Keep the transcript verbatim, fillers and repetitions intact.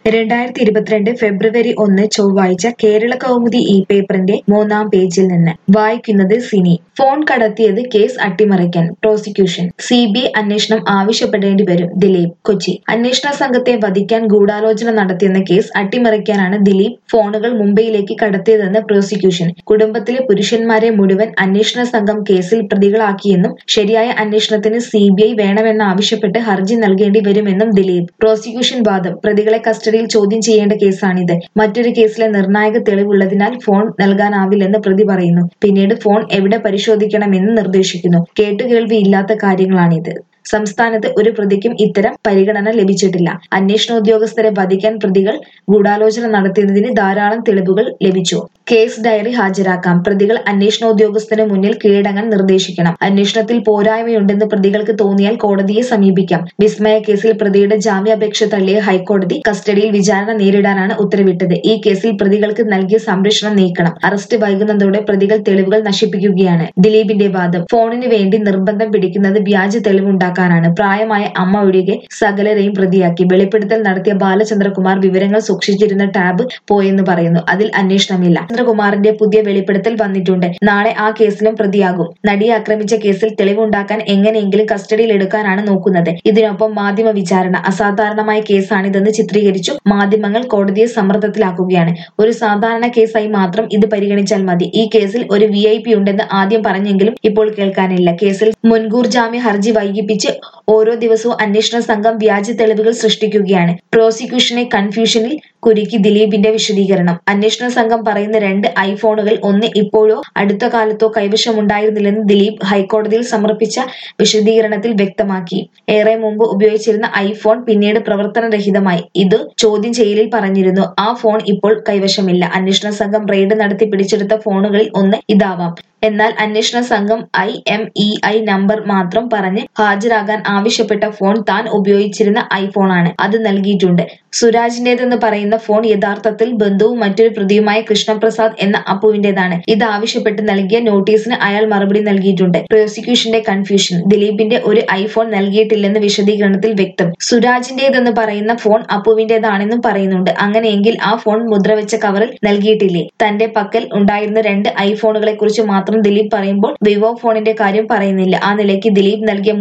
രണ്ടായിരത്തി ഇരുപത്തിരണ്ട് ഫെബ്രുവരി ഒന്ന് ചൊവ്വാഴ്ച കേരള കൗമുദി ഇ പേപ്പറിന്റെ മൂന്നാം പേജിൽ നിന്ന് വായിക്കുന്നത് സിനി. ഫോൺ കടത്തിയത് കേസ് അട്ടിമറിക്കാൻ പ്രോസിക്യൂഷൻ. സി ബി ഐ അന്വേഷണം ആവശ്യപ്പെടേണ്ടി വരും ദിലീപ്. കൊച്ചി. അന്വേഷണ സംഘത്തെ വധിക്കാൻ ഗൂഢാലോചന നടത്തിയെന്ന കേസ് അട്ടിമറിക്കാനാണ് ദിലീപ് ഫോണുകൾ മുംബൈയിലേക്ക് കടത്തിയതെന്ന് പ്രോസിക്യൂഷൻ. കുടുംബത്തിലെ പുരുഷന്മാരെ മുഴുവൻ അന്വേഷണ സംഘം കേസിൽ പ്രതികളാക്കിയെന്നും ശരിയായ അന്വേഷണത്തിന് സി ബി ഐ വേണമെന്നാവശ്യപ്പെട്ട് ഹർജി നൽകേണ്ടി വരുമെന്നും ദിലീപ്. പ്രോസിക്യൂഷൻ വാദം: പ്രതികളെ കസ്റ്റഡിയിൽ ചോദ്യം ചെയ്യേണ്ട കേസാണിത്. മറ്റൊരു കേസിലെ നിർണായക തെളിവുള്ളതിനാൽ ഫോൺ നൽകാനാവില്ലെന്ന് പ്രതി പറയുന്നു. പിന്നീട് ഫോൺ എവിടെ പരിശോധിക്കണമെന്ന് നിർദ്ദേശിക്കുന്നു. കേട്ടുകേൾവിയില്ലാത്ത കാര്യങ്ങളാണിത്. സംസ്ഥാനത്ത് ഒരു പ്രതിക്കും ഇത്തരം പരിഗണന ലഭിച്ചിട്ടില്ല. അന്വേഷണോദ്യോഗസ്ഥരെ വധിക്കാൻ പ്രതികൾ ഗൂഢാലോചന നടത്തിയതിന് ധാരാളം തെളിവുകൾ ലഭിച്ചു. കേസ് ഡയറി ഹാജരാക്കാം. പ്രതികൾ അന്വേഷണോദ്യോഗസ്ഥന് മുന്നിൽ കീഴടങ്ങാൻ നിർദ്ദേശിക്കണം. അന്വേഷണത്തിൽ പോരായ്മയുണ്ടെന്ന് പ്രതികൾക്ക് തോന്നിയാൽ കോടതിയെ സമീപിക്കാം. വിസ്മയ കേസിൽ പ്രതിയുടെ ജാമ്യാപേക്ഷ തള്ളിയ ഹൈക്കോടതി കസ്റ്റഡിയിൽ വിചാരണ നേരിടാനാണ് ഉത്തരവിട്ടത്. ഈ കേസിൽ പ്രതികൾക്ക് നൽകിയ സംരക്ഷണം നീക്കണം. അറസ്റ്റ് വൈകുന്നതോടെ പ്രതികൾ തെളിവുകൾ നശിപ്പിക്കുകയാണ്. ദിലീപിന്റെ വാദം: ഫോണിന് വേണ്ടി നിർബന്ധം പിടിക്കുന്നത് വ്യാജ തെളിവുണ്ടാക്കാൻ ാണ് പ്രായമായ അമ്മ ഒഴികെ സകലരെയും പ്രതിയാക്കി. വെളിപ്പെടുത്തൽ നടത്തിയ ബാലചന്ദ്രകുമാർ വിവരങ്ങൾ സൂക്ഷിച്ചിരുന്ന ടാബ് പോയെന്ന് പറയുന്നു. അതിൽ അന്വേഷണമില്ല. ചന്ദ്രകുമാറിന്റെ പുതിയ വെളിപ്പെടുത്തൽ വന്നിട്ടുണ്ട്. നാളെ ആ കേസിലും പ്രതിയാകും. നടിയെ ആക്രമിച്ച കേസിൽ തെളിവുണ്ടാക്കാൻ എങ്ങനെയെങ്കിലും കസ്റ്റഡിയിൽ എടുക്കാനാണ് നോക്കുന്നത്. ഇതിനൊപ്പം മാധ്യമ വിചാരണ. അസാധാരണമായ കേസാണിതെന്ന് ചിത്രീകരിച്ചു മാധ്യമങ്ങൾ കോടതിയെ സമ്മർദ്ദത്തിലാക്കുകയാണ്. ഒരു സാധാരണ കേസായി മാത്രം ഇത് പരിഗണിച്ചാൽ മതി. ഈ കേസിൽ ഒരു വി ഐ പി ഉണ്ടെന്ന് ആദ്യം പറഞ്ഞെങ്കിലും ഇപ്പോൾ കേൾക്കാനില്ല. കേസിൽ മുൻകൂർ ജാമ്യ ഹർജി വൈകിപ്പിച്ച് ഓരോ ദിവസവും അന്വേഷണ സംഘം വ്യാജ തെളിവുകൾ സൃഷ്ടിക്കുകയാണ്. പ്രോസിക്യൂഷനെ കൺഫ്യൂഷനിൽ കുരുക്കി ദിലീപിന്റെ വിശദീകരണം. അന്വേഷണ സംഘം പറയുന്ന രണ്ട് ഐഫോണുകൾ ഒന്ന് ഇപ്പോഴോ അടുത്ത കാലത്തോ കൈവശമുണ്ടായിരുന്നില്ലെന്ന് ദിലീപ് ഹൈക്കോടതിയിൽ സമർപ്പിച്ച വിശദീകരണത്തിൽ വ്യക്തമാക്കി. ഏറെ മുമ്പ് ഉപയോഗിച്ചിരുന്ന ഐഫോൺ പിന്നീട് പ്രവർത്തനരഹിതമായി. ഇത് ചോദ്യം ചെയ്യലിൽ പറഞ്ഞിരുന്നു. ആ ഫോൺ ഇപ്പോൾ കൈവശമില്ല. അന്വേഷണ സംഘം റെയ്ഡ് നടത്തി പിടിച്ചെടുത്ത ഫോണുകളിൽ ഒന്ന് ഇതാവാം. എന്നാൽ അന്വേഷണ സംഘം I M E I number മാത്രം പറഞ്ഞ് ഹാജരാകാൻ ആവശ്യപ്പെട്ട ഫോൺ താൻ ഉപയോഗിച്ചിരുന്ന ഐഫോണാണ്. അത് നൽകിയിട്ടുണ്ട്. സുരാജിന്റേതെന്ന് പറയുന്ന ഫോൺ യഥാർത്ഥത്തിൽ ബന്ധുവും മറ്റൊരു പ്രതിയുമായ കൃഷ്ണപ്രസാദ് എന്ന അപ്പുവിന്റേതാണ്. ഇത് ആവശ്യപ്പെട്ട് നൽകിയ നോട്ടീസിന് അയാൾ മറുപടി നൽകിയിട്ടുണ്ട്. പ്രോസിക്യൂഷന്റെ കൺഫ്യൂഷൻ: ദിലീപിന്റെ ഒരു ഐഫോൺ നൽകിയിട്ടില്ലെന്ന് വിശദീകരണത്തിൽ വ്യക്തം. സുരാജിന്റേതെന്ന് പറയുന്ന ഫോൺ അപ്പുവിന്റേതാണെന്നും പറയുന്നുണ്ട്. അങ്ങനെയെങ്കിൽ ആ ഫോൺ മുദ്രവെച്ച കവറിൽ നൽകിയിട്ടില്ലേ? തന്റെ പക്കൽ ഉണ്ടായിരുന്ന രണ്ട് ഐഫോണുകളെ കുറിച്ച് മാത്രം ദിലീപ് പറയുമ്പോൾ വിവോ ഫോണിന്റെ കാര്യം പറയുന്നില്ല. ആ നിലയ്ക്ക് ദിലീപ് നൽകിയ